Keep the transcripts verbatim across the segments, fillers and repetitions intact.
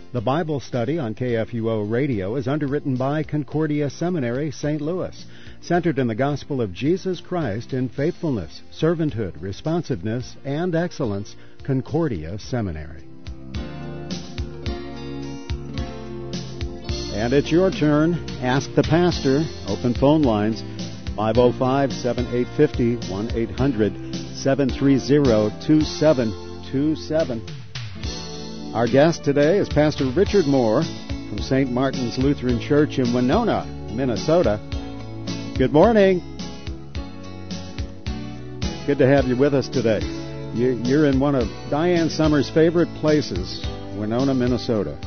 The Bible study on K F U O Radio is underwritten by Concordia Seminary, Saint Louis, centered in the gospel of Jesus Christ in faithfulness, servanthood, responsiveness, and excellence. Concordia Seminary. And it's your turn. Ask the pastor. Open phone lines five oh five, seven eight five oh, one eight hundred, seven three zero, two seven two seven. Our guest today is Pastor Richard Moore from Saint Martin's Lutheran Church in Winona, Minnesota. Good morning. Good to have you with us today. You're in one of Diane Summers' favorite places, Winona, Minnesota.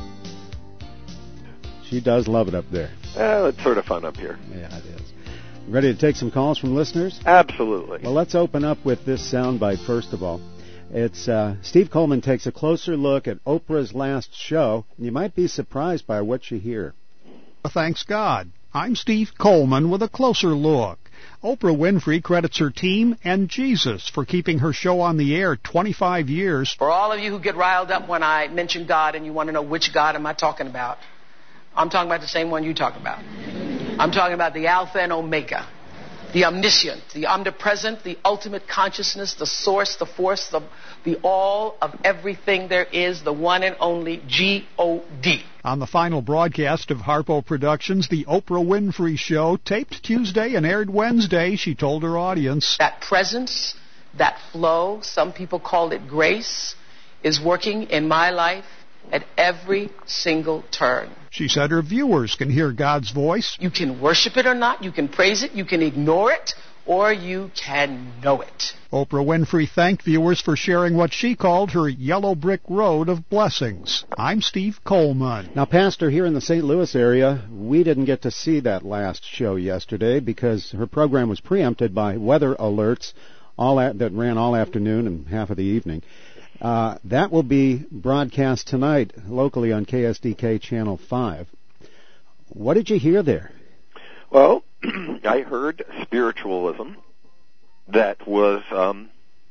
She does love it up there. Well, it's sort of fun up here. Yeah, it is. Ready to take some calls from listeners? Absolutely. Well, let's open up with this soundbite first of all. It's uh, Steve Coleman takes a closer look at Oprah's last show. You might be surprised by what you hear. Thanks God. I'm Steve Coleman with a closer look. Oprah Winfrey credits her team and Jesus for keeping her show on the air twenty-five years. For all of you who get riled up when I mention God and you want to know which God am I talking about, I'm talking about the same one you talk about. I'm talking about the Alpha and Omega, the omniscient, the omnipresent, the ultimate consciousness, the source, the force, the, the all of everything there is, the one and only G O D. On the final broadcast of Harpo Productions, The Oprah Winfrey Show, taped Tuesday and aired Wednesday, she told her audience, that presence, that flow, some people call it grace, is working in my life at every single turn. She said her viewers can hear God's voice. You can worship it or not, you can praise it, you can ignore it, or you can know it. Oprah Winfrey thanked viewers for sharing what she called her yellow brick road of blessings. I'm Steve Coleman. Now, Pastor, here in the Saint Louis area, we didn't get to see that last show yesterday because her program was preempted by weather alerts all a- that ran all afternoon and half of the evening. Uh, that will be broadcast tonight locally on K S D K Channel five. What did you hear there? Well, I heard spiritualism that was um,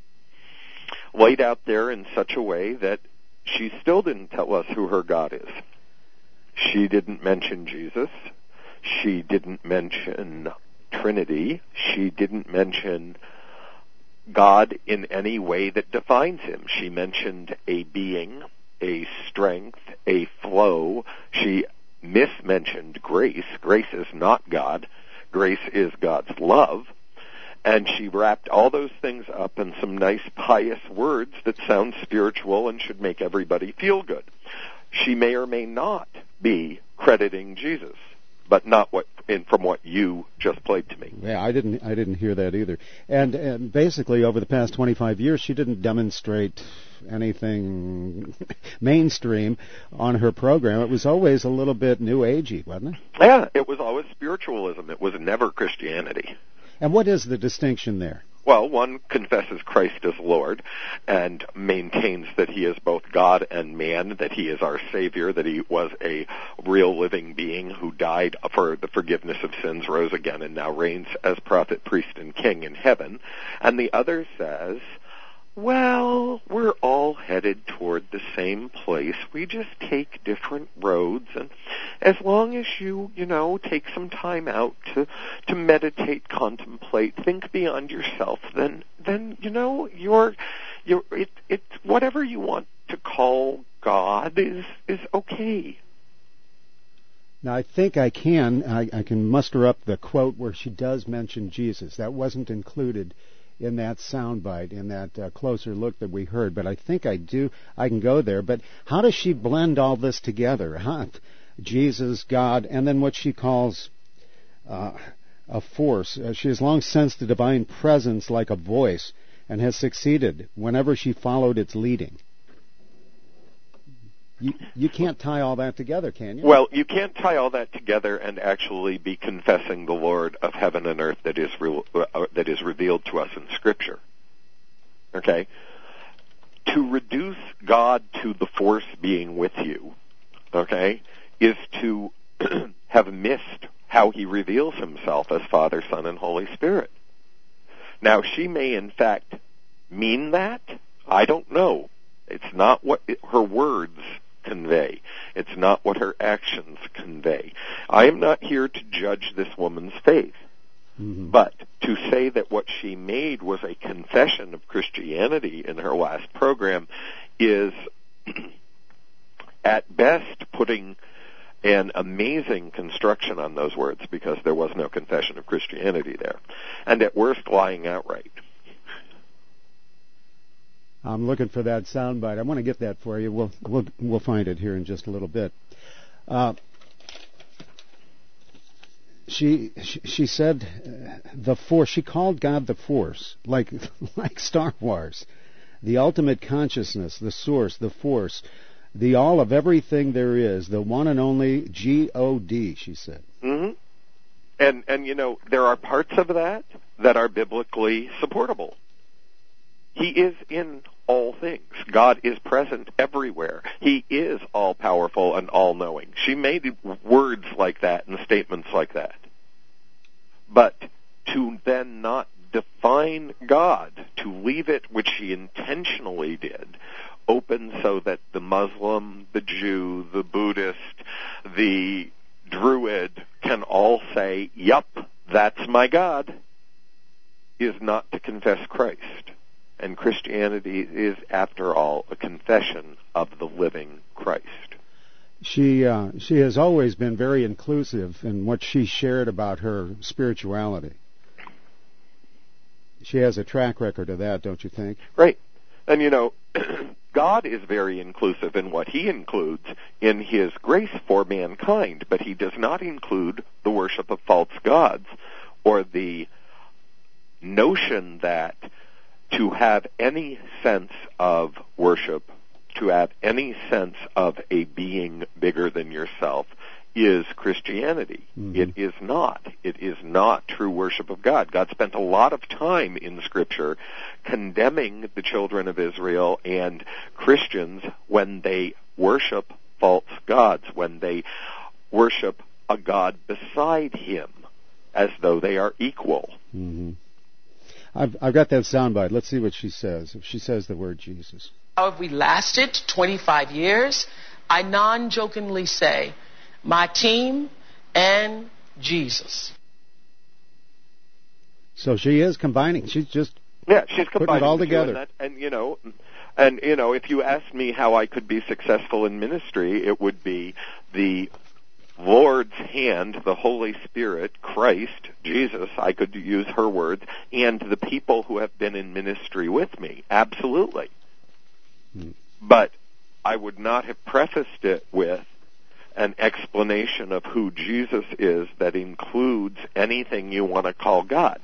laid out there in such a way that she still didn't tell us who her God is. She didn't mention Jesus. She didn't mention Trinity. She didn't mention God in any way that defines him. She mentioned a being, a strength, a flow. She mismentioned grace. Grace is not God. Grace is God's love. And she wrapped all those things up in some nice pious words that sound spiritual and should make everybody feel good. She may or may not be crediting Jesus, but not what in from what you just played to me. Yeah, I didn't I didn't hear that either. And, and basically over the past twenty-five years she didn't demonstrate anything mainstream on her program. It was always a little bit new agey, wasn't it? Yeah, it was always spiritualism. It was never Christianity. And what is the distinction there? Well, one confesses Christ as Lord and maintains that he is both God and man, that he is our Savior, that he was a real living being who died for the forgiveness of sins, rose again, and now reigns as prophet, priest, and king in heaven. And the other says, well, we're all headed toward the same place. We just take different roads, and as long as you, you know, take some time out to to meditate, contemplate, think beyond yourself, then then you know, you're you're it it's whatever you want to call God is is okay. Now, I think I can I, I can muster up the quote where she does mention Jesus. That wasn't included in that soundbite, in that uh, closer look that we heard, but I think I do, I can go there. But how does she blend all this together? Huh? Jesus, God, and then what she calls uh, a force. Uh, she has long sensed the divine presence like a voice and has succeeded whenever she followed its leading. You, you can't tie all that together, can you? Well, you can't tie all that together and actually be confessing the Lord of heaven and earth that is re- uh, that is revealed to us in Scripture. Okay? To reduce God to the force being with you, okay, is to have missed how he reveals himself as Father, Son, and Holy Spirit. Now, she may in fact mean that. I don't know. It's not what it, her words convey. It's not what her actions convey. I am not here to judge this woman's faith. Mm-hmm. But to say that what she made was a confession of Christianity in her last program is, at best, putting an amazing construction on those words, because there was no confession of Christianity there, and at worst, lying outright. I'm looking for that soundbite. I want to get that for you. We'll we'll we'll find it here in just a little bit. Uh, she, she she said uh, the force. She called God the force, like like Star Wars, the ultimate consciousness, the source, the force, the all of everything there is, the one and only G O D. She said. Mm-hmm. And and you know, there are parts of that that are biblically supportable. He is in all things. God is present everywhere. He is all-powerful and all-knowing. She made words like that and statements like that. But to then not define God, to leave it, which she intentionally did, open so that the Muslim, the Jew, the Buddhist, the Druid can all say, yup, that's my God, is not to confess Christ. And Christianity is, after all, a confession of the living Christ. She uh, she has always been very inclusive in what she shared about her spirituality. She has a track record of that, don't you think? Right. And, you know, God is very inclusive in what he includes in his grace for mankind, but he does not include the worship of false gods or the notion that to have any sense of worship, to have any sense of a being bigger than yourself, is Christianity. Mm-hmm. It is not. It is not true worship of God. God spent a lot of time in Scripture condemning the children of Israel and Christians when they worship false gods, when they worship a God beside him, as though they are equal. Mm-hmm. I've, I've got that soundbite. Let's see what she says. If she says the word Jesus. How have we lasted twenty-five years? I non-jokingly say, my team and Jesus. So she is combining. She's just yeah, she's combining putting it all together. And, and you know, and you know, if you asked me how I could be successful in ministry, it would be the Lord's hand, the Holy Spirit, Christ, Jesus, I could use her words, and the people who have been in ministry with me. Absolutely. Hmm. But I would not have prefaced it with an explanation of who Jesus is that includes anything you want to call God.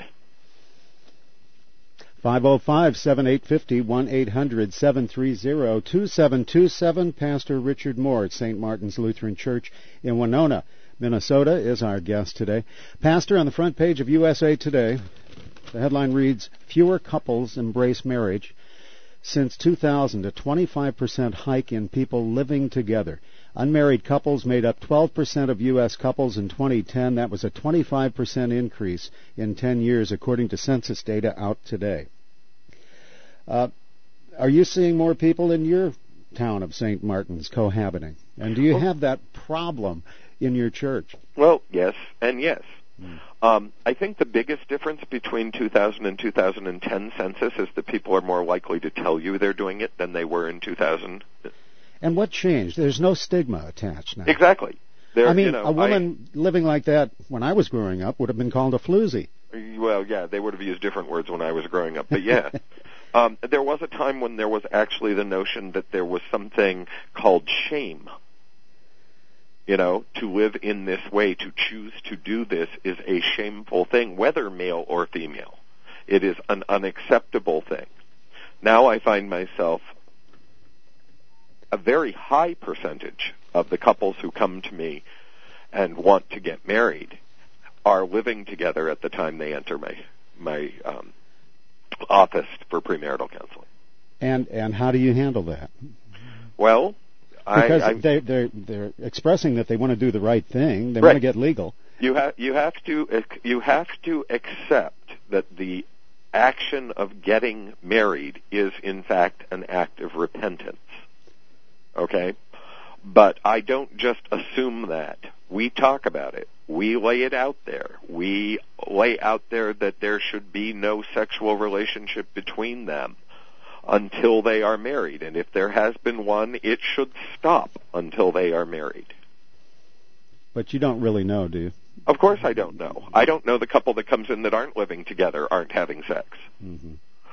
five oh five, seven eight five oh, one eight hundred, seven three zero, two seven two seven. Pastor Richard Moore at Saint Martin's Lutheran Church in Winona, Minnesota is our guest today. Pastor, on the front page of U S A Today, the headline reads, Fewer couples embrace marriage. Since two thousand, a twenty-five percent hike in people living together. Unmarried couples made up twelve percent of U S couples in twenty ten. That was a twenty-five percent increase in ten years, according to census data out today. Uh, are you seeing more people in your town of Saint Martin's cohabiting? And do you well, have that problem in your church? Well, yes and yes. Mm. Um, I think the biggest difference between two thousand and two thousand ten census is that people are more likely to tell you they're doing it than they were in two thousand. And what changed? There's no stigma attached now. Exactly. There, I mean, you know, a woman I, living like that when I was growing up would have been called a floozy. Well, yeah, they would have used different words when I was growing up, but yeah. um, there was a time when there was actually the notion that there was something called shame. You know, to live in this way, to choose to do this is a shameful thing, whether male or female. It is an unacceptable thing. Now I find myself a very high percentage of the couples who come to me and want to get married are living together at the time they enter my my um, office for premarital counseling. And and how do you handle that? Well, because I, they they're they're expressing that they want to do the right thing. They right. want to get legal. You have you have to you have to accept that the action of getting married is in fact an act of repentance. Okay? But I don't just assume that. We talk about it. We lay it out there. We lay out there that there should be no sexual relationship between them until they are married. And if there has been one, it should stop until they are married. But you don't really know, do you? Of course I don't know. I don't know the couple that comes in that aren't living together, aren't having sex. Mm-hmm.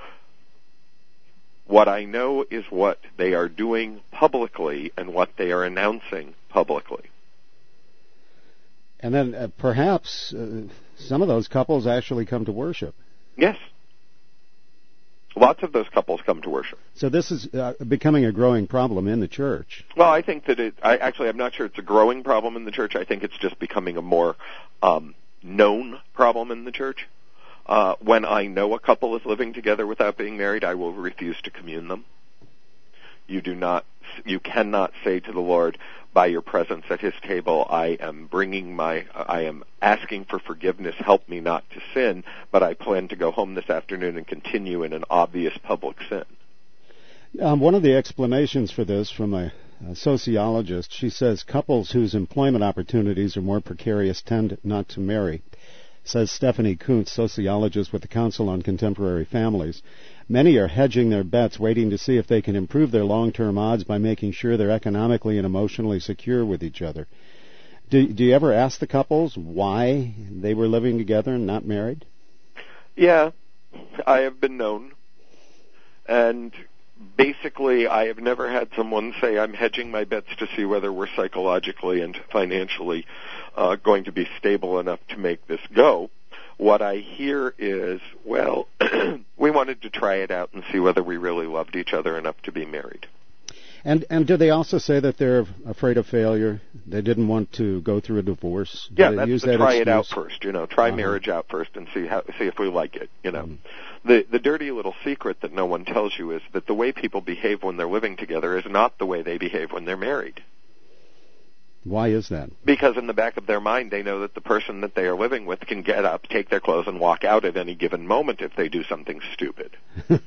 What I know is what they are doing publicly and what they are announcing publicly. And then uh, perhaps uh, some of those couples actually come to worship. Yes. Lots of those couples come to worship. So this is uh, becoming a growing problem in the church. Well, I think that it, I actually, I'm not sure it's a growing problem in the church. I think it's just becoming a more um, known problem in the church. Uh, when I know a couple is living together without being married, I will refuse to commune them. You do not, you cannot say to the Lord, by your presence at his table, I am bringing my, I am asking for forgiveness, help me not to sin, but I plan to go home this afternoon and continue in an obvious public sin. Um, one of the explanations for this from a, a sociologist, she says couples whose employment opportunities are more precarious tend not to marry. Says Stephanie Kuntz, sociologist with the Council on Contemporary Families. Many are hedging their bets, waiting to see if they can improve their long-term odds by making sure they're economically and emotionally secure with each other. Do, do you ever ask the couples why they were living together and not married? Yeah, I have been known. And basically, I have never had someone say, I'm hedging my bets to see whether we're psychologically and financially uh, going to be stable enough to make this go. What I hear is, well, we wanted to try it out and see whether we really loved each other enough to be married. And and do they also say that they're afraid of failure? They didn't want to go through a divorce? Do yeah, they that's use the that try excuse? it out first. You know, try uh-huh. marriage out first and see how see if we like it. You know, mm-hmm. the the dirty little secret that no one tells you is that the way people behave when they're living together is not the way they behave when they're married. Why is that? Because in the back of their mind, they know that the person that they are living with can get up, take their clothes, and walk out at any given moment if they do something stupid.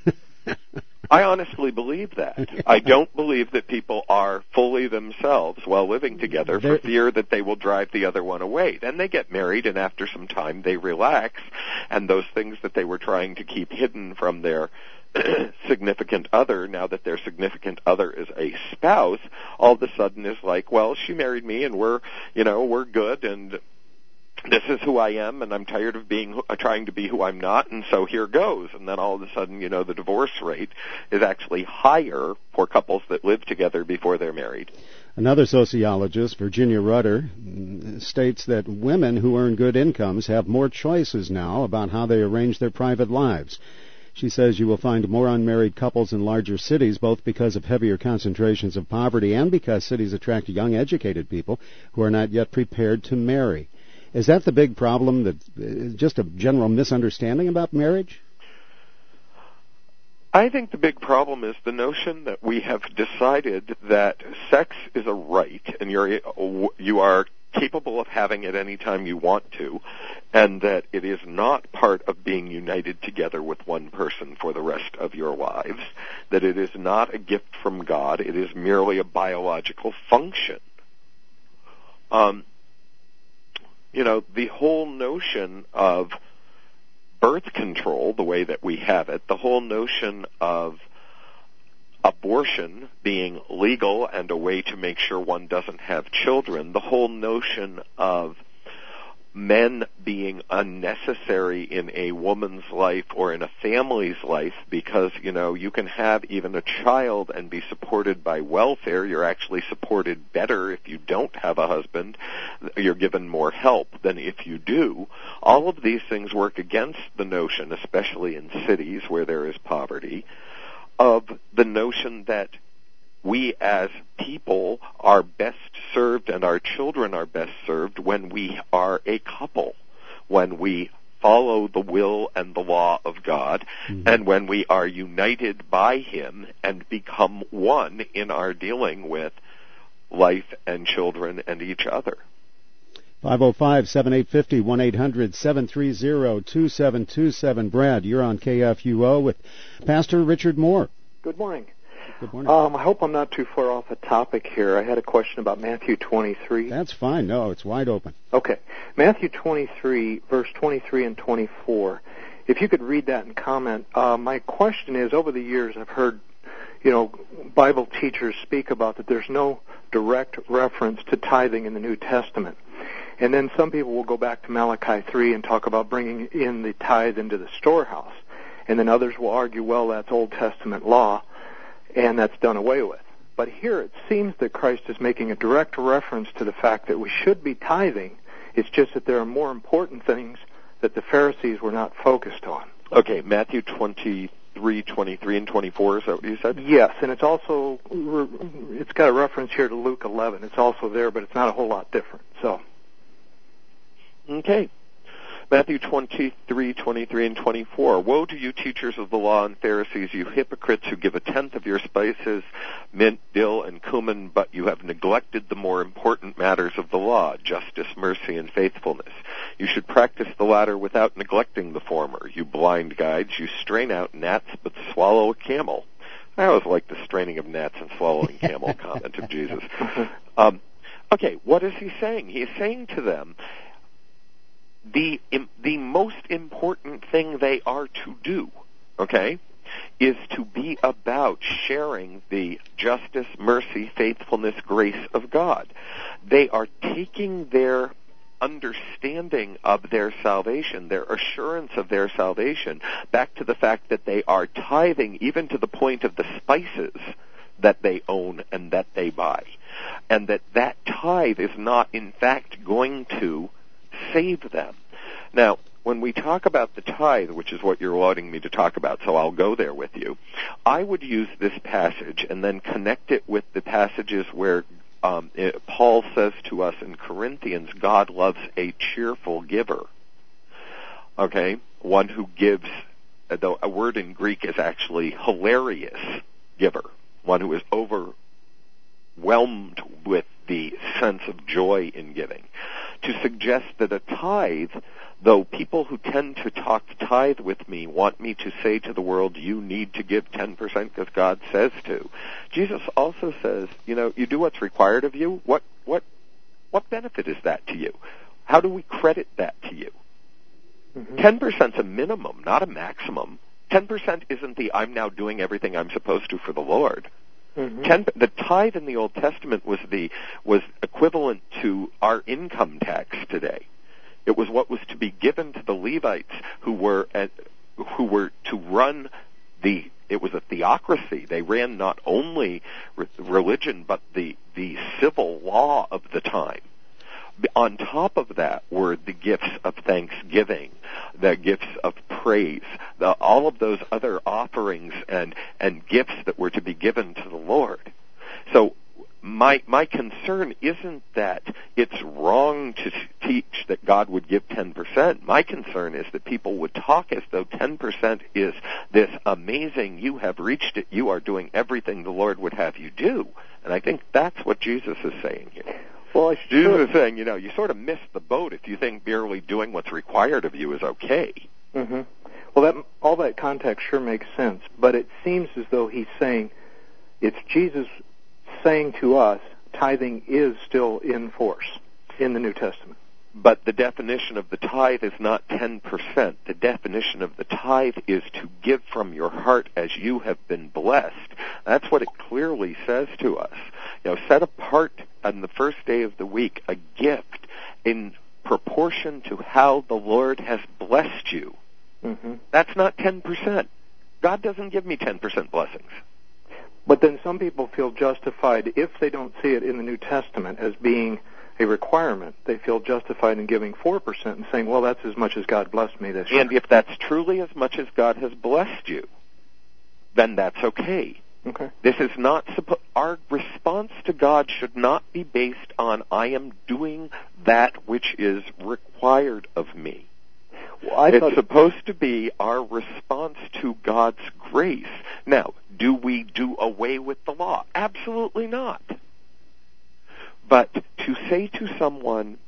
I honestly believe that. I don't believe that people are fully themselves while living together for fear that they will drive the other one away. Then they get married, and after some time, they relax, and those things that they were trying to keep hidden from their significant other, now that their significant other is a spouse, all of a sudden is like, well, she married me, and we're, you know, we're good, and this is who I am, and I'm tired of being uh, trying to be who I'm not, and so here goes. And then all of a sudden, you know, the divorce rate is actually higher for couples that live together before they're married. Another sociologist, Virginia Rudder, states that women who earn good incomes have more choices now about how they arrange their private lives. She says you will find more unmarried couples in larger cities, both because of heavier concentrations of poverty and because cities attract young, educated people who are not yet prepared to marry. Is that the big problem, that uh, just a general misunderstanding about marriage? I think the big problem is the notion that we have decided that sex is a right, and you're you are capable of having it any time you want to, and that it is not part of being united together with one person for the rest of your lives, that it is not a gift from God, it is merely a biological function. Um, you know, the whole notion of birth control, the way that we have it, the whole notion of abortion being legal and a way to make sure one doesn't have children, the whole notion of men being unnecessary in a woman's life or in a family's life because, you know, you can have even a child and be supported by welfare. You're actually supported better if you don't have a husband. You're given more help than if you do. All of these things work against the notion, especially in cities where there is poverty, of the notion that we as people are best served and our children are best served when we are a couple, when we follow the will and the law of God, mm-hmm. and when we are united by Him and become one in our dealing with life and children and each other. five oh five, seven eight five oh, one eight hundred, seven three zero, two seven two seven. Brad, you're on K F U O with Pastor Richard Moore. Good morning. Good morning. Um, I hope I'm not too far off the topic here. I had a question about Matthew twenty-three. That's fine. No, it's wide open. Okay. Matthew twenty-three, verse twenty-three and twenty-four. If you could read that and comment. Uh, my question is, over the years I've heard, you know, Bible teachers speak about that there's no direct reference to tithing in the New Testament. And then some people will go back to Malachi three and talk about bringing in the tithe into the storehouse. And then others will argue, well, that's Old Testament law, and that's done away with. But here it seems that Christ is making a direct reference to the fact that we should be tithing. It's just that there are more important things that the Pharisees were not focused on. Okay, Matthew twenty-three, twenty-three, and twenty-four, is that what you said? Yes, and it's also, it's got a reference here to Luke eleven. It's also there, but it's not a whole lot different. So, okay. Matthew twenty-three, twenty-three, and twenty-four. Woe to you, teachers of the law and Pharisees, you hypocrites who give a tenth of your spices, mint, dill, and cumin, but you have neglected the more important matters of the law, justice, mercy, and faithfulness. You should practice the latter without neglecting the former. You blind guides, you strain out gnats, but swallow a camel. I always like the straining of gnats and swallowing camel comment of Jesus. Um, okay, what is he saying? He is saying to them, The the most important thing they are to do, okay, is to be about sharing the justice, mercy, faithfulness, grace of God. They are taking their understanding of their salvation, their assurance of their salvation, back to the fact that they are tithing even to the point of the spices that they own and that they buy. And that that tithe is not, in fact, going to save them. Now, when we talk about the tithe, which is what you're wanting me to talk about, so I'll go there with you, I would use this passage and then connect it with the passages where um, it, Paul says to us in Corinthians, God loves a cheerful giver. Okay? One who gives, though a word in Greek is actually hilarious giver. One who is overwhelmed with the sense of joy in giving. To suggest that a tithe, though people who tend to talk tithe with me want me to say to the world, you need to give ten percent because God says to. Jesus also says, you know, you do what's required of you. What, what, what benefit is that to you? How do we credit that to you? Mm-hmm. ten percent is a minimum, not a maximum. ten percent isn't the I'm now doing everything I'm supposed to for the Lord. Mm-hmm. Ten, the tithe in the Old Testament was the was equivalent to our income tax today. It was what was to be given to the Levites who were at, who were to run the. It was a theocracy. They ran not only re- religion but the the civil law of the time. On top of that were the gifts of thanksgiving, the gifts of praise, the, all of those other offerings and, and gifts that were to be given to the Lord. So my my concern isn't that it's wrong to teach that God would give ten percent. My concern is that people would talk as though ten percent is this amazing, you have reached it, you are doing everything the Lord would have you do. And I think that's what Jesus is saying here. Well, Jesus is saying, you know, you sort of miss the boat if you think merely doing what's required of you is okay. Mm-hmm. Well, that, all that context sure makes sense, but it seems as though he's saying, it's Jesus saying to us, tithing is still in force in the New Testament. But the definition of the tithe is not ten percent. The definition of the tithe is to give from your heart as you have been blessed. That's what it clearly says to us. You know, set apart on the first day of the week a gift in proportion to how the Lord has blessed you. Mm-hmm. That's not ten percent. God doesn't give me ten percent blessings. But then some people feel justified, if they don't see it in the New Testament as being a requirement, they feel justified in giving four percent and saying, well, that's as much as God blessed me this year. And if that's truly as much as God has blessed you, then that's okay. Okay. This is not suppo- our response to God should not be based on I am doing that which is required of me. Well, I it's supposed to be our response to God's grace. Now, do we do away with the law? Absolutely not. But to say to someone,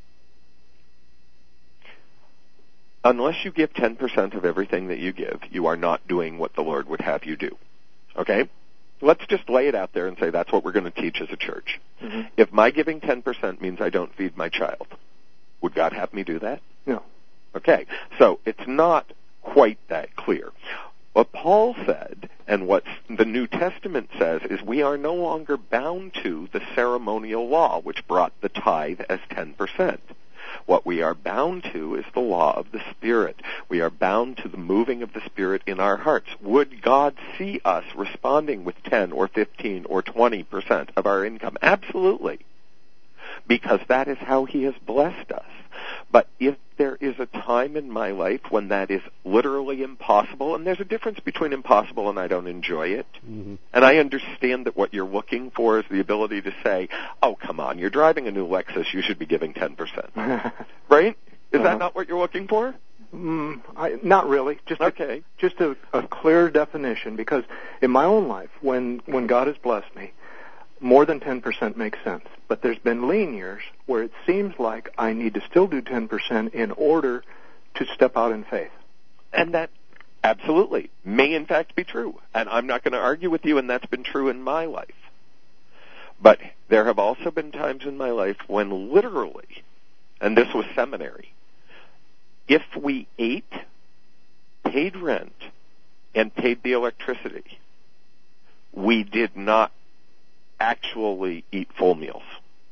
unless you give ten percent of everything that you give, you are not doing what the Lord would have you do. Okay? let's just lay it out there and say that's what we're going to teach as a church. Mm-hmm. If my giving ten percent means I don't feed my child, would God have me do that? No. Okay, so it's not quite that clear. What Paul said and what the New Testament says is we are no longer bound to the ceremonial law, which brought the tithe as ten percent. What we are bound to is the law of the Spirit. We are bound to the moving of the Spirit in our hearts. Would God see us responding with ten or fifteen or twenty percent of our income? Absolutely. Because that is how He has blessed us. But if there is a time in my life when that is literally impossible, and there's a difference between impossible and I don't enjoy it, Mm-hmm. and I understand that what you're looking for is the ability to say, oh, come on, you're driving a new Lexus, you should be giving ten percent. Right? Is Uh-huh. that not what you're looking for? Mm, I, not really. Just Okay. a, just a, a clear definition, because in my own life, when when God has blessed me, more than ten percent makes sense. But there's been lean years where it seems like I need to still do ten percent in order to step out in faith. And that absolutely may in fact be true. And I'm not going to argue with you, and that's been true in my life. But there have also been times in my life when literally, and this was seminary, if we ate, paid rent, and paid the electricity, we did not actually eat full meals.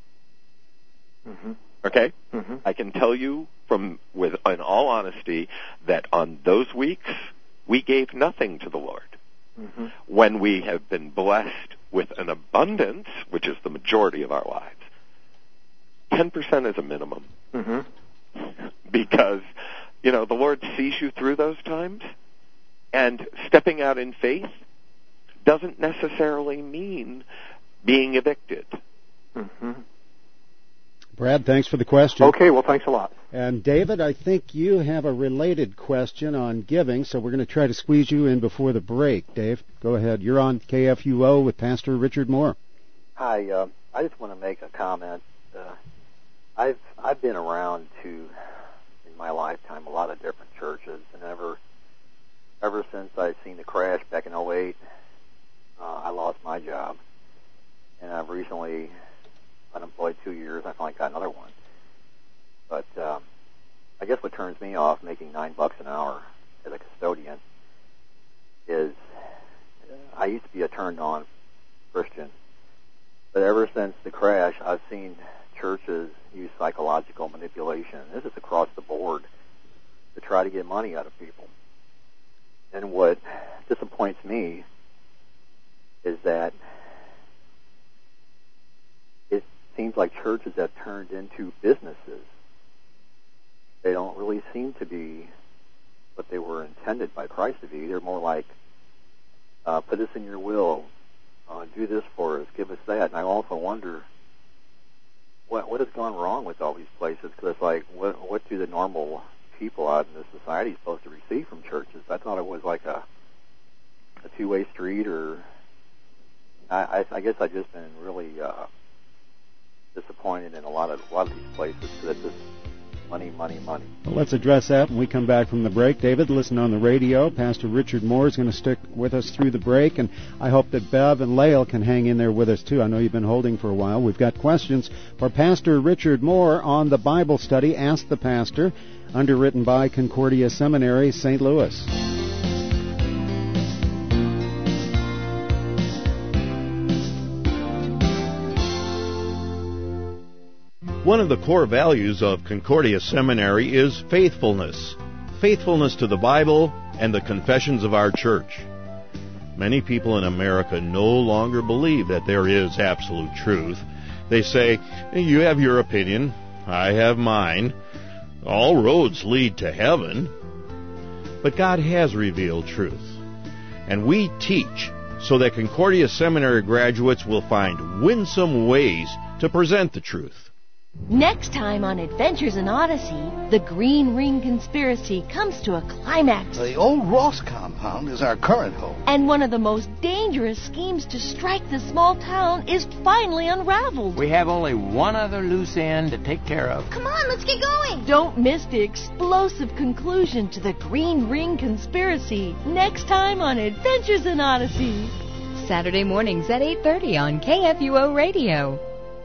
Mm-hmm. Okay? Mm-hmm. I can tell you from, with, in all honesty, that on those weeks, we gave nothing to the Lord. Mm-hmm. When we have been blessed with an abundance, which is the majority of our lives, ten percent is a minimum. Mm-hmm. Because, you know, the Lord sees you through those times, and stepping out in faith doesn't necessarily mean being evicted. Mm-hmm. Brad, thanks for the question. Okay, well, thanks a lot. And David, I think you have a related question on giving, so we're going to try to squeeze you in before the break. Dave, go ahead. You're on K F U O with Pastor Richard Moore. Hi, uh, I just want to make a comment. Uh, I've I've been around to, in my lifetime, a lot of different churches, and ever ever since I've seen the crash back in oh eight, uh, I lost my job, and I've recently unemployed two years. I finally got another one. But um, I guess what turns me off making nine bucks an hour as a custodian is uh, I used to be a turned-on Christian, but ever since the crash, I've seen churches use psychological manipulation. This is across the board to try to get money out of people. And what disappoints me is that it seems like churches have turned into businesses. They don't really seem to be what they were intended by Christ to be. They're more like, uh, put this in your will, uh, do this for us, give us that. And I also wonder what what has gone wrong with all these places, because it's like, what, what do the normal people out in this society supposed to receive from churches? I thought it was like a a two-way street, or I, I, I guess I've just been really uh, disappointed in a lot of a lot of these places, because it's just money, money, money. Well, let's address that when we come back from the break. David, listen on the radio. Pastor Richard Moore is going to stick with us through the break, and I hope that Bev and Lael can hang in there with us, too. I know you've been holding for a while. We've got questions for Pastor Richard Moore on the Bible study, Ask the Pastor, underwritten by Concordia Seminary, Saint Louis. One of the core values of Concordia Seminary is faithfulness. Faithfulness to the Bible and the confessions of our church. Many people in America no longer believe that there is absolute truth. They say, you have your opinion, I have mine. All roads lead to heaven. But God has revealed truth. And we teach so that Concordia Seminary graduates will find winsome ways to present the truth. Next time on Adventures in Odyssey, the Green Ring Conspiracy comes to a climax. The old Ross compound is our current home. And one of the most dangerous schemes to strike this small town is finally unraveled. We have only one other loose end to take care of. Come on, let's get going. Don't miss the explosive conclusion to the Green Ring Conspiracy next time on Adventures in Odyssey. Saturday mornings at eight thirty on K F U O Radio.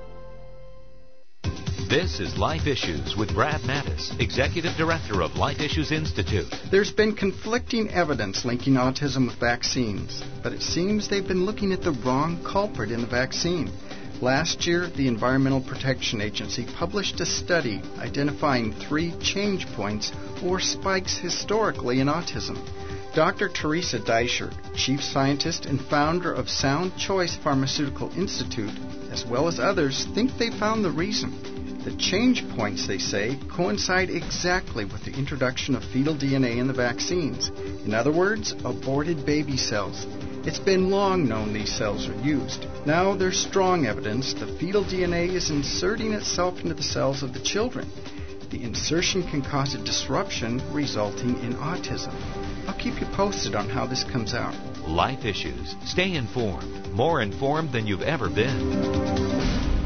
This is Life Issues with Brad Mattis, Executive Director of Life Issues Institute. There's been conflicting evidence linking autism with vaccines, but it seems they've been looking at the wrong culprit in the vaccine. Last year, the Environmental Protection Agency published a study identifying three change points or spikes historically in autism. Doctor Teresa Deichert, Chief Scientist and founder of Sound Choice Pharmaceutical Institute, as well as others, think they found the reason. The change points, they say, coincide exactly with the introduction of fetal D N A in the vaccines. In other words, aborted baby cells. It's been long known these cells are used. Now there's strong evidence the fetal D N A is inserting itself into the cells of the children. The insertion can cause a disruption resulting in autism. I'll keep you posted on how this comes out. Life Issues. Stay informed. More informed than you've ever been.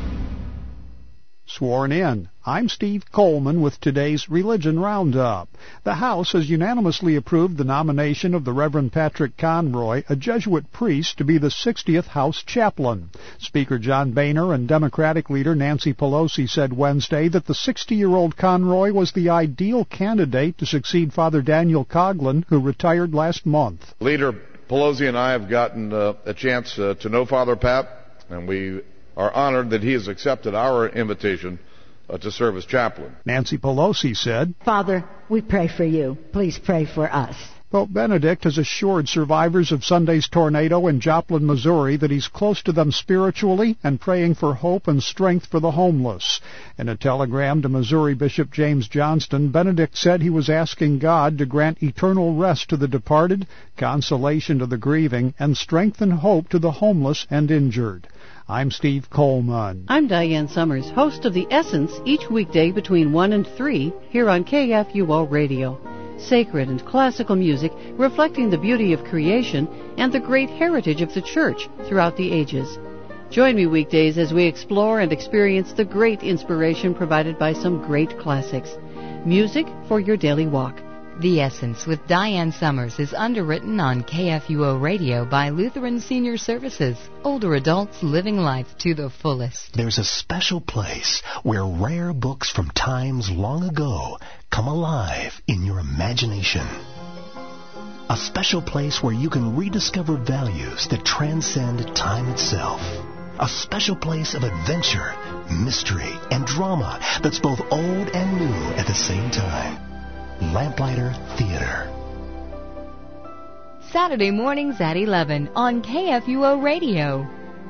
Sworn in. I'm Steve Coleman with today's Religion Roundup. The House has unanimously approved the nomination of the Reverend Patrick Conroy, a Jesuit priest, to be the sixtieth House chaplain. Speaker John Boehner and Democratic leader Nancy Pelosi said Wednesday that the sixty-year-old Conroy was the ideal candidate to succeed Father Daniel Coughlin, who retired last month. Leader Pelosi and I have gotten uh, a chance uh, to know Father Pat, and we are honored that he has accepted our invitation uh, to serve as chaplain. Nancy Pelosi said, Father, we pray for you. Please pray for us. Pope Benedict has assured survivors of Sunday's tornado in Joplin, Missouri, that he's close to them spiritually and praying for hope and strength for the homeless. In a telegram to Missouri Bishop James Johnston, Benedict said he was asking God to grant eternal rest to the departed, consolation to the grieving, and strength and hope to the homeless and injured. I'm Steve Coleman. I'm Diane Summers, host of The Essence, each weekday between one and three here on K F U O Radio. Sacred and classical music reflecting the beauty of creation and the great heritage of the Church throughout the ages. Join me weekdays as we explore and experience the great inspiration provided by some great classics. Music for your daily walk. The Essence with Diane Summers is underwritten on K F U O Radio by Lutheran Senior Services. Older adults living life to the fullest. There's a special place where rare books from times long ago come alive in your imagination. A special place where you can rediscover values that transcend time itself. A special place of adventure, mystery, and drama that's both old and new at the same time. Lamplighter Theater. Saturday mornings at eleven on K F U O Radio.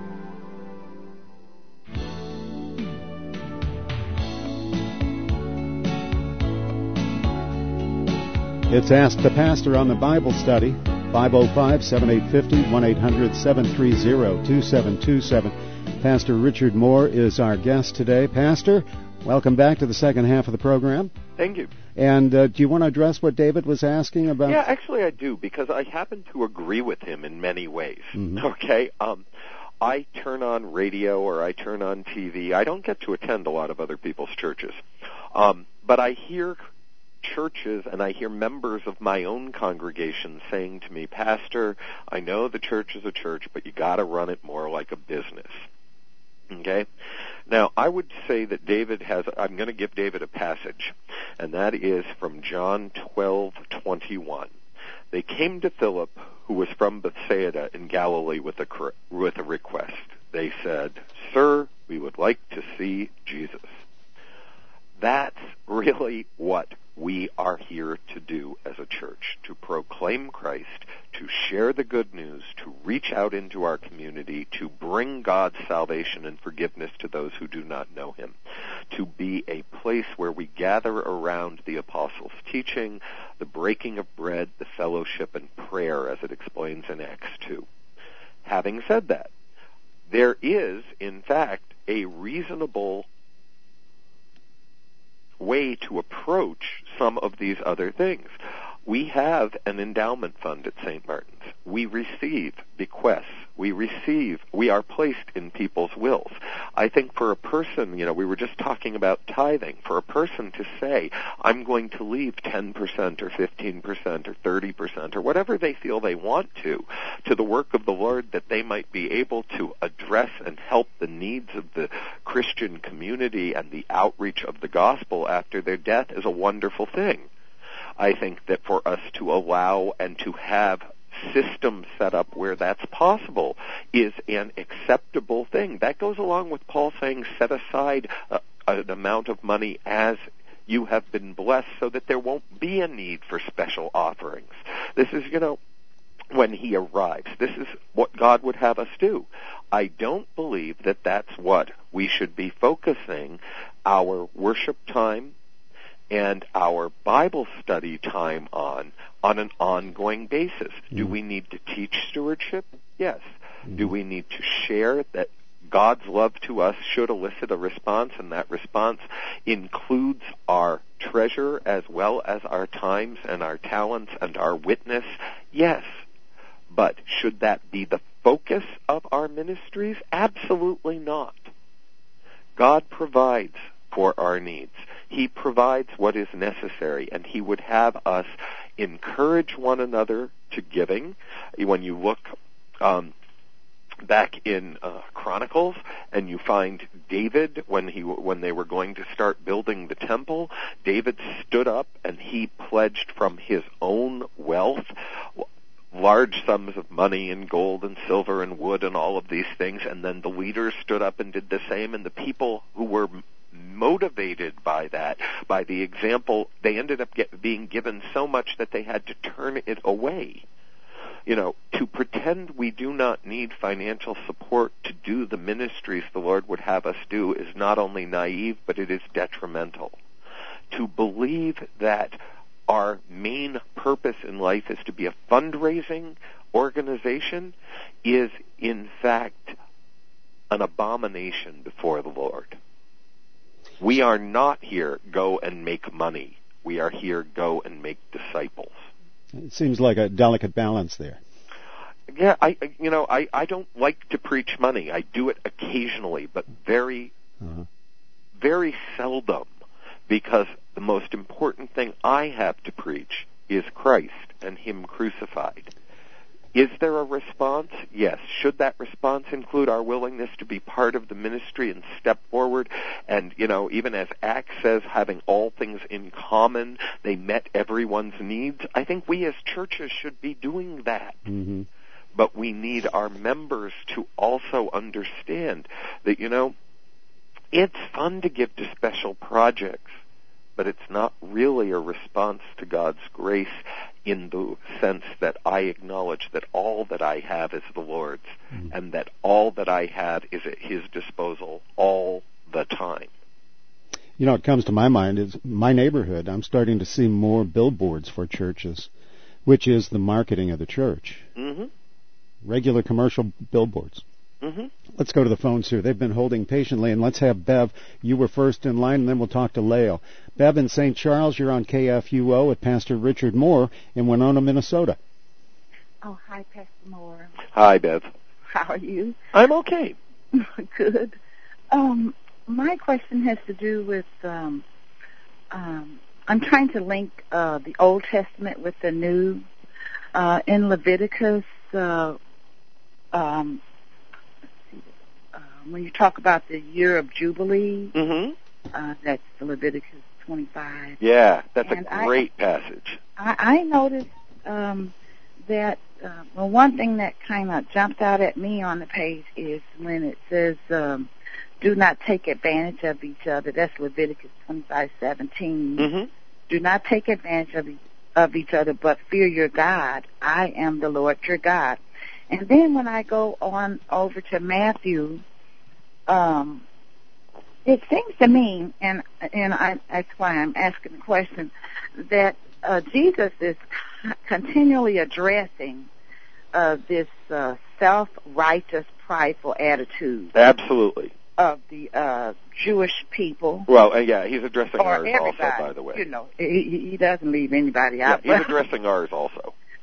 It's Ask the Pastor on the Bible Study. five oh five, seven eight five oh, one eight hundred, seven three zero, two seven two seven. Pastor Richard Moore is our guest today. Pastor, welcome back to the second half of the program. Thank you. And uh, do you want to address what David was asking about? Yeah, actually I do, because I happen to agree with him in many ways. Mm-hmm. Okay? Um, I turn on radio or I turn on T V. I don't get to attend a lot of other people's churches. Um, but I hear churches and I hear members of my own congregation saying to me, Pastor, I know the church is a church, but you got to run it more like a business. Okay? Now, I would say that David has, I'm going to give David a passage, and that is from John twelve twenty-one. They came to Philip, who was from Bethsaida in Galilee, with a, with a request. They said, Sir, we would like to see Jesus. That's really what we are here to do as a church, to proclaim Christ, to share the good news, to reach out into our community, to bring God's salvation and forgiveness to those who do not know Him, to be a place where we gather around the apostles' teaching, the breaking of bread, the fellowship, and prayer, as it explains in Acts two. Having said that, there is, in fact, a reasonable way to approach some of these other things. We have an endowment fund at Saint Martin's. we receive bequests. We receive, we are placed in people's wills. I think for a person, you know, we were just talking about tithing. For a person to say, I'm going to leave ten percent or fifteen percent or thirty percent or whatever they feel they want to, to the work of the Lord, that they might be able to address and help the needs of the Christian community and the outreach of the gospel after their death, is a wonderful thing. I think that for us to allow and to have systems set up where that's possible is an acceptable thing. That goes along with Paul saying, set aside a, an amount of money as you have been blessed, so that there won't be a need for special offerings. This is, you know, when he arrives. This is what God would have us do. I don't believe that that's what we should be focusing our worship time and our Bible study time on, on an ongoing basis. Mm. Do we need to teach stewardship? Yes. Mm. Do we need to share that God's love to us should elicit a response, and that response includes our treasure as well as our times and our talents and our witness? Yes. But should that be the focus of our ministries? Absolutely not. God provides for our needs. He provides what is necessary, and he would have us encourage one another to giving. When you look um, back in uh, Chronicles, and you find David, when he when they were going to start building the temple, David stood up and he pledged from his own wealth large sums of money and gold and silver and wood and all of these things, and then the leaders stood up and did the same, and the people who were motivated by that, by the example, they ended up get, being given so much that they had to turn it away. You know, to pretend we do not need financial support to do the ministries the Lord would have us do is not only naive, but it is detrimental. To believe that our main purpose in life is to be a fundraising organization is, in fact, an abomination before the Lord. We are not here, go and make money. We are here, go and make disciples. It seems like a delicate balance there. Yeah, I, you know, I, I don't like to preach money. I do it occasionally, but very, uh-huh. very seldom, because the most important thing I have to preach is Christ and him crucified. Is there a response? Yes. Should that response include our willingness to be part of the ministry and step forward? And, you know, even as Acts says, having all things in common, they met everyone's needs. I think we as churches should be doing that. Mm-hmm. But we need our members to also understand that, you know, it's fun to give to special projects, but it's not really a response to God's grace in the sense that I acknowledge that all that I have is the Lord's, mm. and that all that I have is at his disposal all the time. You know, what comes to my mind is my neighborhood. I'm starting to see more billboards for churches, which is the marketing of the church. Mm-hmm. Regular commercial billboards. Mm-hmm. Let's go to the phones here. They've been holding patiently, and let's have Bev. You were first in line, and then we'll talk to Leo. Bev in Saint Charles, you're on K F U O with Pastor Richard Moore in Winona, Minnesota. Oh, hi, Pastor Moore. Hi, Bev. How are you? I'm okay. Good. Um, my question has to do with, um, um, I'm trying to link uh, the Old Testament with the New. Uh, in Leviticus, uh, um, when you talk about the year of Jubilee, mm-hmm. uh, that's Leviticus twenty-five. Yeah, that's and a great I, passage. I, I noticed um, that, uh, well, one thing that kind of jumped out at me on the page is when it says, um, do not take advantage of each other. That's Leviticus twenty-five seventeen. Mm-hmm. Do not take advantage of, e- of each other, but fear your God. I am the Lord your God. And then when I go on over to Matthew, Um, it seems to me, and and I, that's why I'm asking the question, that uh, Jesus is continually addressing uh, this uh, self-righteous, prideful attitude. Absolutely. Of the uh, Jewish people. Well, uh, yeah, he's addressing or ours everybody, also, by the way. You know, he, he doesn't leave anybody out. Yeah, he's addressing ours also.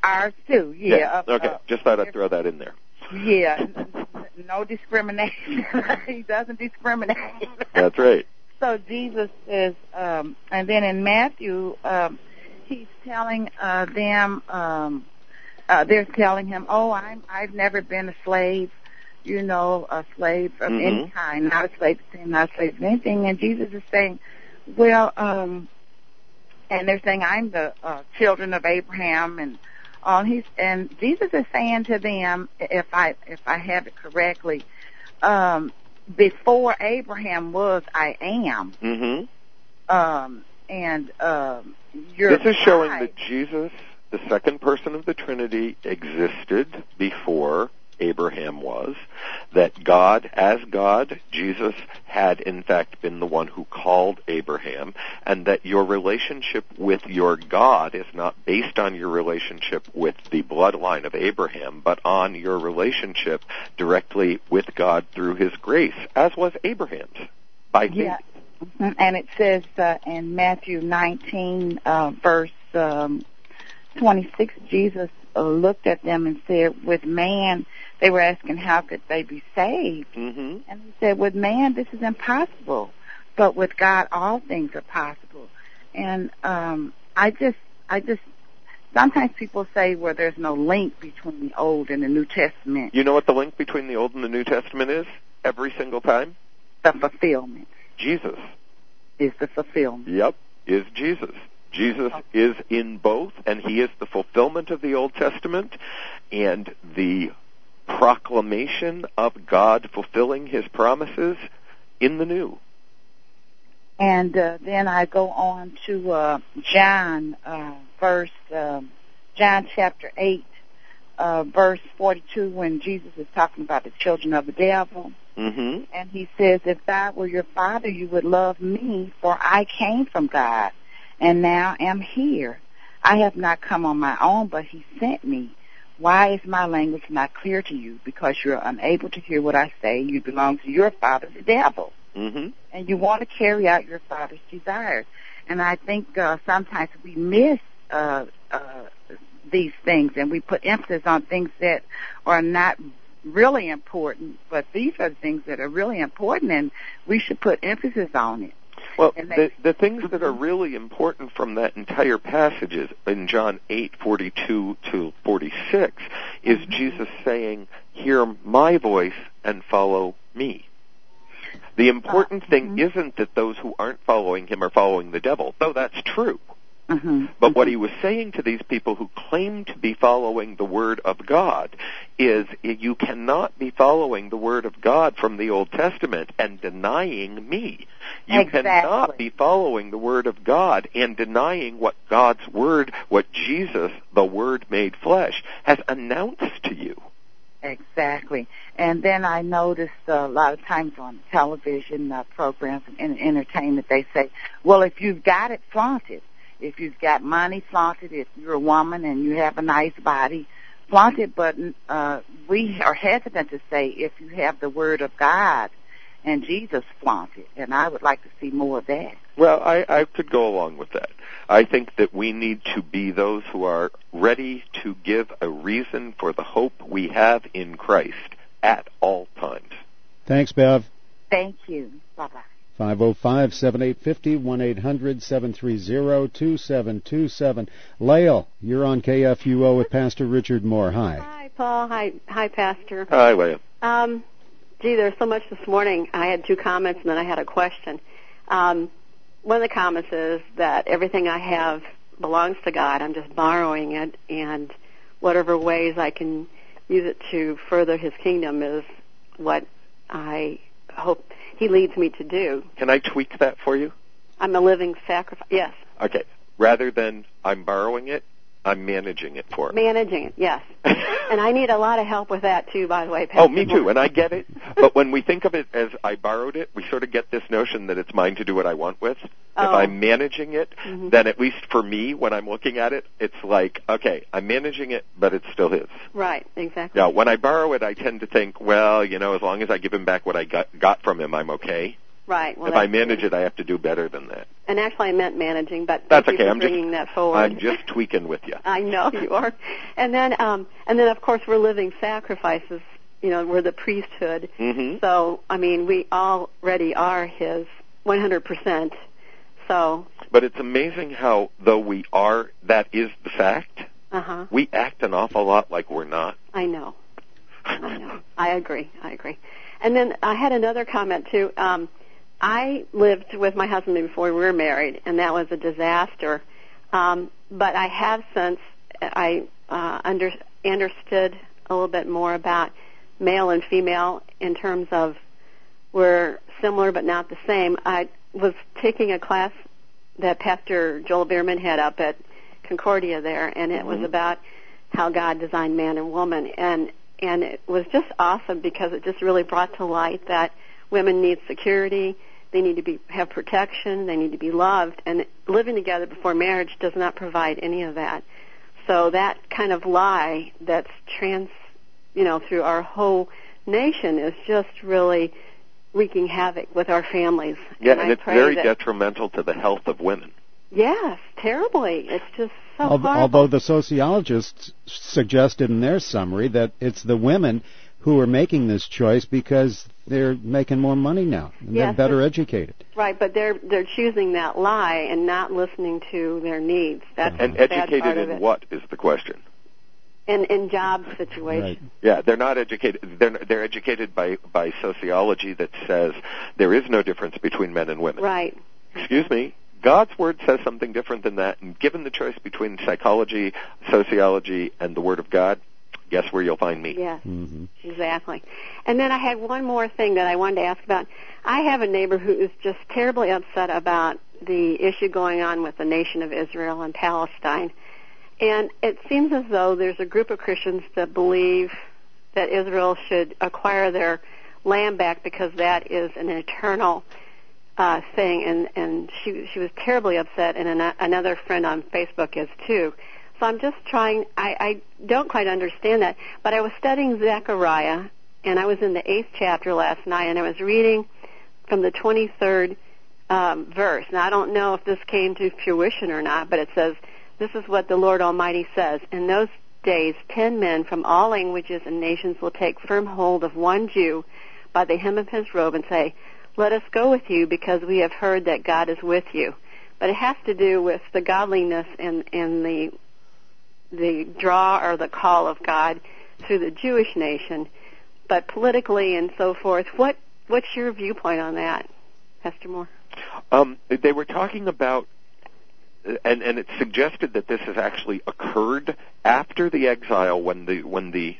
Ours too, yeah. yeah. Uh, okay, uh, just thought I'd throw that in there. Yeah, no discrimination. He doesn't discriminate. That's right. So Jesus is, um, and then in Matthew, um, he's telling uh, them, um, uh, they're telling him, "Oh, I'm, I've never been a slave, you know, a slave of mm-hmm. any kind, not a slave to sin, not a slave to anything." And Jesus is saying, "Well," um, and they're saying, "I'm the uh, children of Abraham," and all he's and Jesus is saying to them, if I if I have it correctly, um, before Abraham was, I am. Mm-hmm. Um, and um, you're this is showing right. that Jesus, the second person of the Trinity, existed before Abraham was, that God, as God, Jesus had in fact been the one who called Abraham, and that your relationship with your God is not based on your relationship with the bloodline of Abraham, but on your relationship directly with God through His grace, as was Abraham's, by faith. Yeah. Mm-hmm. And it says uh, in Matthew nineteen, uh, verse um, twenty-six, Jesus uh, looked at them and said, with man, they were asking how could they be saved. Mm-hmm. And he said, with man, this is impossible. But with God, all things are possible. And um, I just, I just, sometimes people say, well, there's no link between the Old and the New Testament. You know what the link between the Old and the New Testament is? Every single time? The fulfillment. Jesus. Is the fulfillment. Yep, is Jesus. Jesus is in both, and He is the fulfillment of the Old Testament and the proclamation of God fulfilling His promises in the New. And uh, then I go on to uh, John, uh, verse uh, John chapter eight, uh, verse forty-two, when Jesus is talking about the children of the devil. Mm-hmm. And He says, if God were your Father, you would love me, for I came from God, and now am here. I have not come on my own, but He sent me. Why is my language not clear to you? Because you're unable to hear what I say. You belong to your father, the devil. Mm-hmm. And you want to carry out your father's desires. And I think uh, sometimes we miss uh, uh, these things, and we put emphasis on things that are not really important, but these are the things that are really important, and we should put emphasis on it. Well, the, the things that are really important from that entire passage is in John eight forty-two to forty-six is mm-hmm. Jesus saying, "Hear my voice and follow me." The important uh, thing mm-hmm. isn't that those who aren't following Him are following the devil, though that's true. Mm-hmm. But mm-hmm. what He was saying to these people who claim to be following the Word of God is you cannot be following the Word of God from the Old Testament and denying me. You exactly. cannot be following the Word of God and denying what God's Word, what Jesus, the Word made flesh, has announced to you. Exactly. And then I noticed uh, a lot of times on television uh, programs and entertainment, they say, well, if you've got it, flaunt it. If you've got money, flaunt it. If you're a woman and you have a nice body, flaunt it. But uh, we are hesitant to say if you have the Word of God and Jesus, flaunt it. And I would like to see more of that. Well, I, I could go along with that. I think that we need to be those who are ready to give a reason for the hope we have in Christ at all times. Thanks, Bev. Thank you. Bye-bye. five oh five, seven eight five oh, one eight hundred, seven three zero, two seven two seven. Lael, you're on K F U O with Pastor Richard Moore. Hi. Hi, Paul. Hi, hi, Pastor. Hi, Lael. Um, gee, there's so much this morning. I had two comments and then I had a question. Um, one of the comments is that everything I have belongs to God. I'm just borrowing it, and whatever ways I can use it to further His kingdom is what I hope He leads me to do. Can I tweak that for you? I'm a living sacrifice. Yes. Okay. Rather than I'm borrowing it, I'm managing it for him. Managing it, yes. And I need a lot of help with that, too, by the way, Pastor. Oh, me too, and I get it. But when we think of it as I borrowed it, we sort of get this notion that it's mine to do what I want with. Oh. If I'm managing it, mm-hmm. then at least for me, when I'm looking at it, it's like, okay, I'm managing it, but it's still his. Right, exactly. Now, when I borrow it, I tend to think, well, you know, as long as I give him back what I got, got from him, I'm okay. Right. Well, if I manage it, I have to do better than that. And actually, I meant managing, but that's thank okay. you for I'm bringing just, that forward. I'm just tweaking with you. I know you are. And then, um, and then, of course, we're living sacrifices. You know, we're the priesthood. Mm-hmm. So, I mean, we already are His one hundred percent. So. But it's amazing how, though we are, that is the fact. Uh-huh. We act an awful lot like we're not. I know. I know. I agree. I agree. And then I had another comment too. Um, I lived with my husband before we were married, and that was a disaster. Um, but I have since I uh, under, understood a little bit more about male and female in terms of we're similar but not the same. I was taking a class that Pastor Joel Bierman had up at Concordia there, and it mm-hmm. was about how God designed man and woman, and and it was just awesome because it just really brought to light that women need security, they need to be have protection, they need to be loved, and living together before marriage does not provide any of that. So that kind of lie that's trans, you know, through our whole nation is just really wreaking havoc with our families. Yeah, and, and I it's pray very that, detrimental to the health of women. Yes, terribly. It's just so although, horrible. although the sociologists suggested in their summary that it's the women who are making this choice because they're making more money now and yes, they're better educated. Right, but they're they're choosing that lie and not listening to their needs. That's and the sad educated part of in it. What is the question? In in job situations. Right. Yeah, they're not educated. They're they're educated by by sociology that says there is no difference between men and women. Right. Excuse me. God's Word says something different than that, and given the choice between psychology, sociology, and the Word of God, guess where you'll find me? Yes, mm-hmm. exactly. And then I had one more thing that I wanted to ask about. I have a neighbor who is just terribly upset about the issue going on with the nation of Israel and Palestine. And it seems as though there's a group of Christians that believe that Israel should acquire their land back because that is an eternal Uh, thing, and and she she was terribly upset, and an, another friend on Facebook is too. So I'm just trying. I, I don't quite understand that, but I was studying Zechariah, and I was in the eighth chapter last night, and I was reading from the twenty-third um, verse. Now I don't know if this came to fruition or not, but it says, "This is what the Lord Almighty says: In those days, ten men from all languages and nations will take firm hold of one Jew by the hem of his robe and say, 'Let us go with you, because we have heard that God is with you.'" But it has to do with the godliness and, and the the draw or the call of God through the Jewish nation. But politically and so forth, what what's your viewpoint on that, Pastor Moore? Um, they were talking about, and and it suggested that this has actually occurred after the exile, when the when the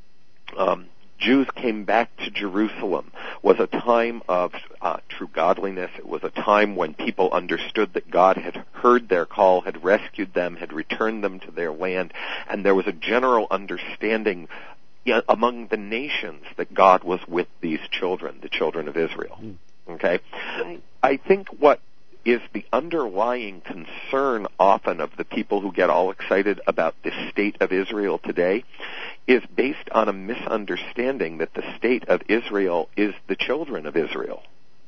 um, Jews came back to Jerusalem, was a time of uh, true godliness. It was a time when people understood that God had heard their call, had rescued them, had returned them to their land, and there was a general understanding among the nations that God was with these children, the children of Israel. Okay? Right. I think what is the underlying concern often of the people who get all excited about the state of Israel today is based on a misunderstanding that the state of Israel is the children of Israel.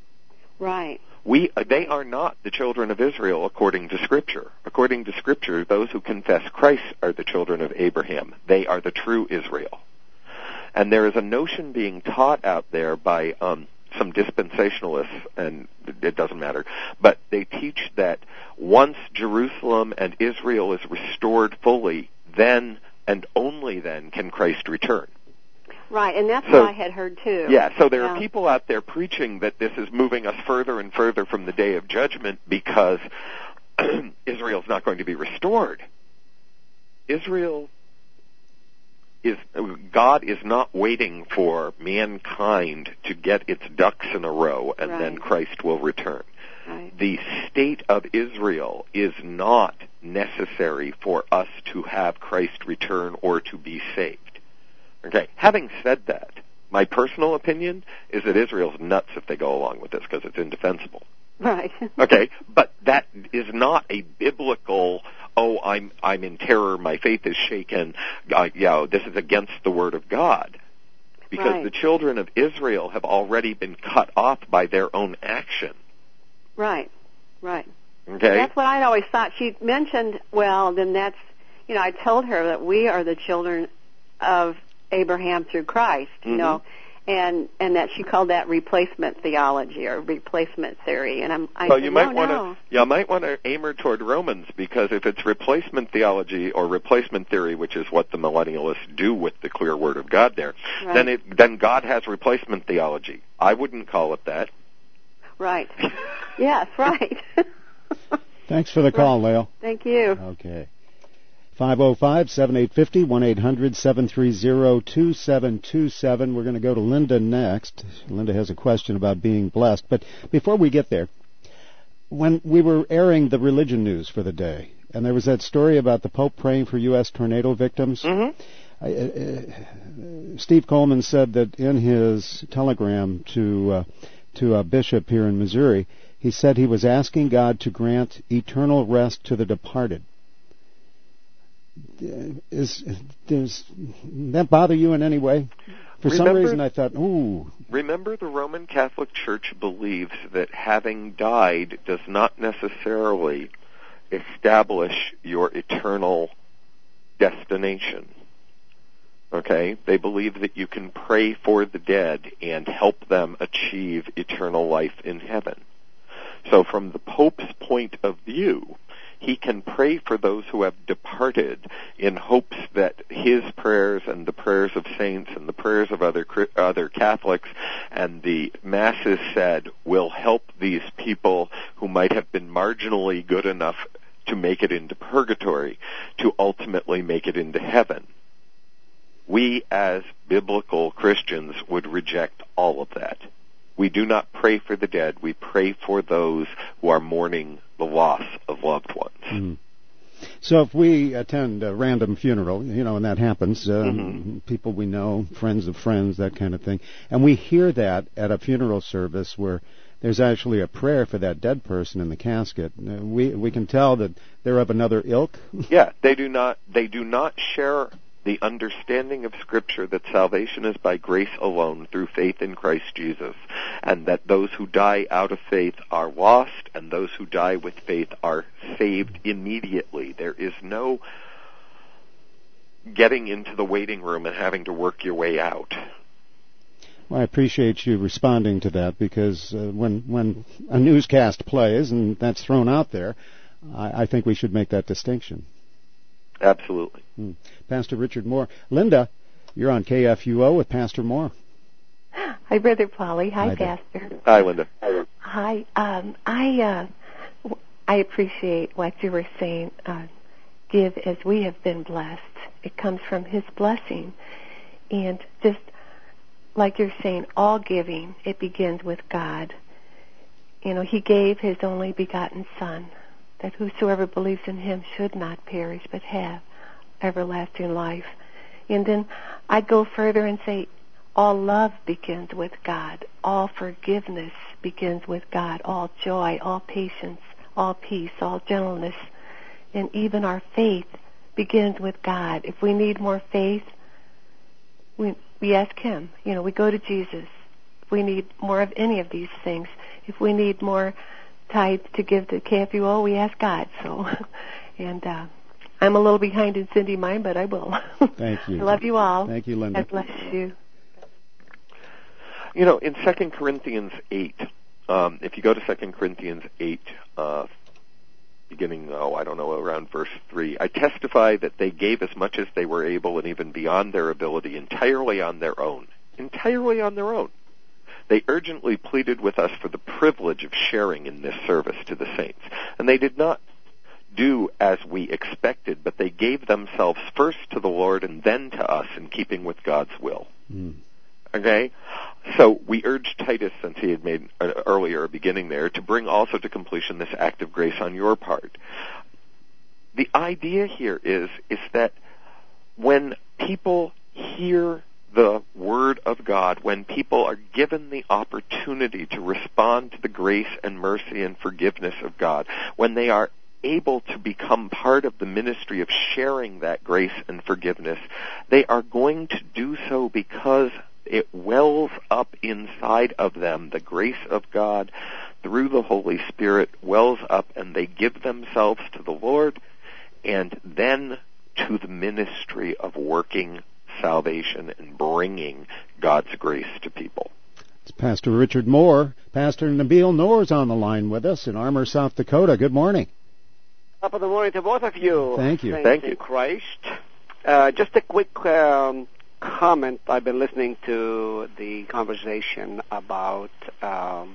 Right. We, they are not the children of Israel according to Scripture. According to Scripture, those who confess Christ are the children of Abraham. They are the true Israel. And there is a notion being taught out there by um, some dispensationalists, and it doesn't matter, but they teach that once Jerusalem and Israel is restored fully, then and only then can Christ return. Right, and that's so, what I had heard too. Yeah, so there yeah. are people out there preaching that this is moving us further and further from the day of judgment because Israel's not going to be restored. Israel is, God is not waiting for mankind to get its ducks in a row and right. then Christ will return. Right. The state of Israel is not necessary for us to have Christ return or to be saved. Okay, having said that, my personal opinion is that Israel's nuts if they go along with this because it's indefensible. Right. Okay, but that is not a biblical, oh, I'm I'm in terror, my faith is shaken, uh, you know, this is against the Word of God. because Right. the children of Israel have already been cut off by their own action. Right, right. Okay? That's what I'd always thought. She mentioned, well, then that's, you know, I told her that we are the children of Abraham through Christ, you Mhm. know, and and that she called that replacement theology or replacement theory. And I'm, I well, said, you might no, want to, no. you might want to aim her toward Romans, because if it's replacement theology or replacement theory, which is what the millennialists do with the clear Word of God, there, Right. then it then God has replacement theology. I wouldn't call it that. Right. Yes, right. Thanks for the call, Lael. Thank you. Okay. five oh five, seven eight five oh, one eight hundred, seven three zero, two seven two seven. We're going to go to Linda next. Linda has a question about being blessed. But before we get there, when we were airing the religion news for the day, and there was that story about the Pope praying for U S tornado victims, mm-hmm. I, uh, Steve Coleman said that in his telegram to uh, to a bishop here in Missouri, he said he was asking God to grant eternal rest to the departed. Is does that bother you in any way? For Remember, some reason, I thought, ooh. Remember, the Roman Catholic Church believes that having died does not necessarily establish your eternal destination. Okay? They believe that you can pray for the dead and help them achieve eternal life in heaven. So from the Pope's point of view, he can pray for those who have departed in hopes that his prayers and the prayers of saints and the prayers of other other Catholics and the masses said will help these people who might have been marginally good enough to make it into purgatory to ultimately make it into heaven. We as biblical Christians would reject all of that. We do not pray for the dead. We pray for those who are mourning the loss of loved ones. Mm. So if we attend a random funeral, you know, and that happens, um, mm-hmm. people we know, friends of friends, that kind of thing, and we hear that at a funeral service where there's actually a prayer for that dead person in the casket, uh, we we can tell that they're of another ilk. Yeah, they do not they do not share the understanding of Scripture that salvation is by grace alone through faith in Christ Jesus, and that those who die out of faith are lost, and those who die with faith are saved immediately. There is no getting into the waiting room and having to work your way out. Well, I appreciate you responding to that, because uh, when when a newscast plays and that's thrown out there, I, I think we should make that distinction. Absolutely. Hmm. Pastor Richard Moore. Linda, you're on K F U O with Pastor Moore. Hi, Brother Polly. Hi, Hi Pastor. Hi, Linda. Hi. Um, I uh, I appreciate what you were saying. Uh, give as we have been blessed. It comes from His blessing. And just like you're saying, all giving, it begins with God. You know, He gave His only begotten Son, that whosoever believes in Him should not perish but have everlasting life. And then I'd go further and say all love begins with God. All forgiveness begins with God. All joy, all patience, all peace, all gentleness, and even our faith begins with God. If we need more faith, we, we ask Him. You know, we go to Jesus. If we need more of any of these things, if we need more tithes to give to K F U O, we ask God. So, and uh, I'm a little behind in sending mine, but I will. Thank you. I love you all. Thank you, Linda. God bless you. You know, in Second Corinthians eight, um, if you go to Second Corinthians eight, uh, beginning, oh, I don't know, around verse three, I testify that they gave as much as they were able and even beyond their ability, entirely on their own. Entirely on their own. They urgently pleaded with us for the privilege of sharing in this service to the saints. And they did not do as we expected, but they gave themselves first to the Lord and then to us in keeping with God's will. Mm. Okay? So we urged Titus, since he had made uh, earlier a beginning there, to bring also to completion this act of grace on your part. The idea here is, is that when people hear the Word of God, when people are given the opportunity to respond to the grace and mercy and forgiveness of God, when they are able to become part of the ministry of sharing that grace and forgiveness, they are going to do so because it wells up inside of them. The grace of God through the Holy Spirit wells up, and they give themselves to the Lord and then to the ministry of working salvation and bringing God's grace to people. It's Pastor Richard Moore. Pastor Nabil Noor is on the line with us in Armour, South Dakota. Good morning. Top of the morning to both of you. Thank you. Saints Thank you. in Christ. Uh, just a quick um, comment. I've been listening to the conversation about um,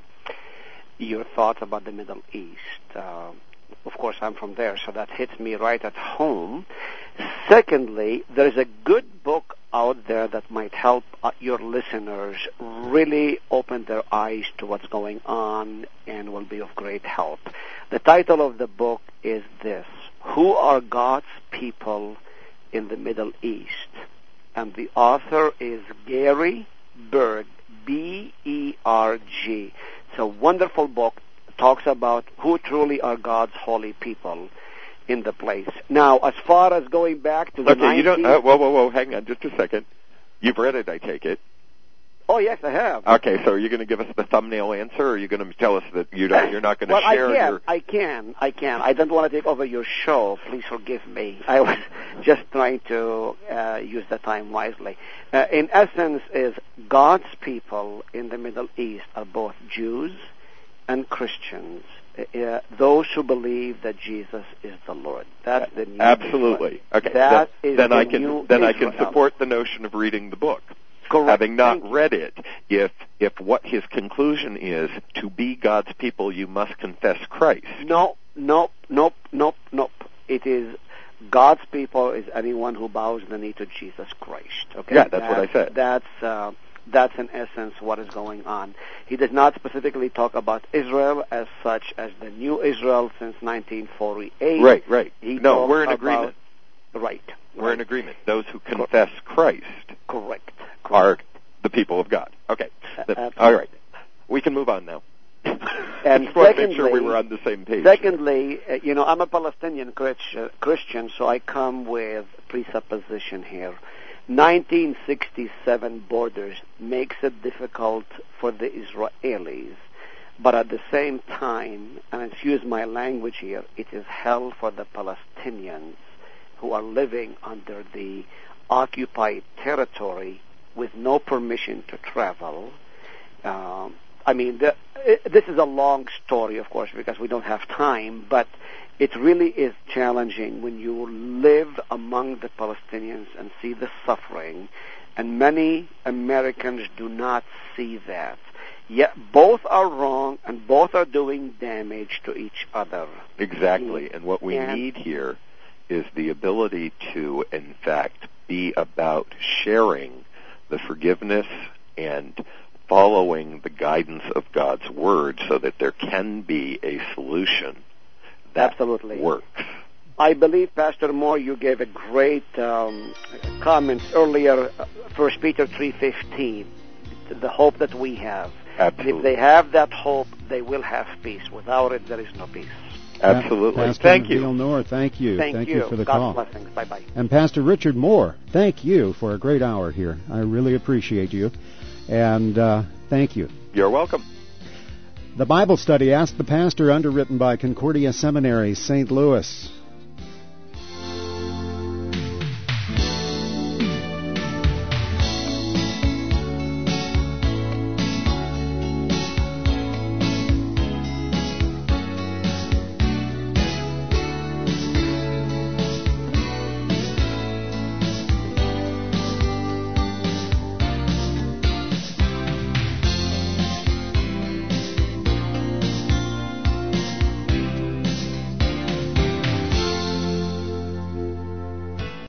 your thoughts about the Middle East. Uh, of course, I'm from there, so that hits me right at home. Secondly, there's a good book out there that might help uh, your listeners really open their eyes to what's going on and will be of great help. The title of the book is this: Who Are God's People in the Middle East? And the author is Gary Berg, B E R G. It's a wonderful book. It talks about who truly are God's holy people in the place. Now, as far as going back to the okay, nineteenth... you don't. Uh, whoa, whoa, whoa! Hang on, just a second. You've read it, I take it. Oh yes, I have. Okay, so are you going to give us the thumbnail answer, or are you going to tell us that you don't, you're not going to well, share I can, your... I can, I can. I don't want to take over your show. Please forgive me. I was just trying to uh, use the time wisely. Uh, in essence, is God's people in the Middle East are both Jews and Christians. Uh, those who believe that Jesus is the Lord. That's the new Absolutely. Israel. Okay. That then, is then the I can new then Israel. I can support the notion of reading the book. Correct. Having not Thank read it, if if what his conclusion is to be God's people, you must confess Christ. No, nope, nope, nope, nope. It is God's people is anyone who bows the knee to Jesus Christ. Okay. Yeah, that's what I said. That's. Uh, That's in essence what is going on. He does not specifically talk about Israel as such as the new Israel since nineteen forty-eight. Right, right. He no, we're in about, agreement. Right. We're right. in agreement. Those who confess Christ Correct. Correct. are the people of God. Okay. Uh, All right. We can move on now. And just want to secondly, make sure we were on the same page. Secondly, uh, you know, I'm a Palestinian Christian, so I come with presupposition here. nineteen sixty-seven borders makes it difficult for the Israelis, but at the same time, and excuse my language here, it is hell for the Palestinians who are living under the occupied territory with no permission to travel. Um, I mean, the, it, this is a long story, of course, because we don't have time, but it really is challenging when you live among the Palestinians and see the suffering, and many Americans do not see that. Yet both are wrong, and both are doing damage to each other. Exactly, and what we and, need here is the ability to, in fact, be about sharing the forgiveness and following the guidance of God's Word so that there can be a solution that Absolutely. works. I believe, Pastor Moore, you gave a great um, comment earlier, uh, First Peter three fifteen, the hope that we have. Absolutely. And if they have that hope, they will have peace. Without it, there is no peace. Absolutely. Pastor Thank Nabil you. Noor, thank you. Thank, thank you. you for the God's call. blessings. Bye-bye. And Pastor Richard Moore, thank you for a great hour here. I really appreciate you. And uh, thank you. You're welcome. The Bible Study, Ask the Pastor, underwritten by Concordia Seminary, Saint Louis.